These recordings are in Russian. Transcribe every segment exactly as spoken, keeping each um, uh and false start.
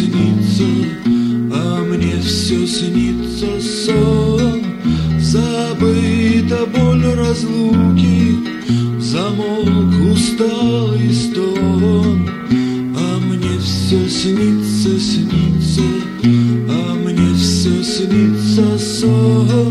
снится, а мне все снится сон. Забыта боль разлуки, замолк усталый стон. А мне все снится, снится, а мне все снится сон.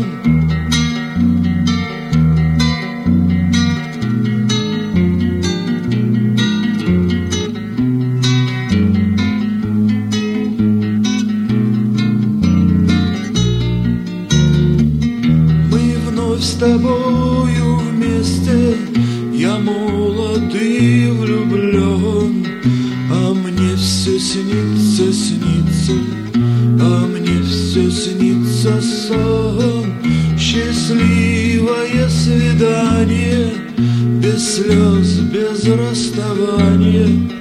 С тобою вместе, я молод и влюблен, а мне все снится, снится, а мне все снится сон. Счастливое свидание, без слез, без расставания.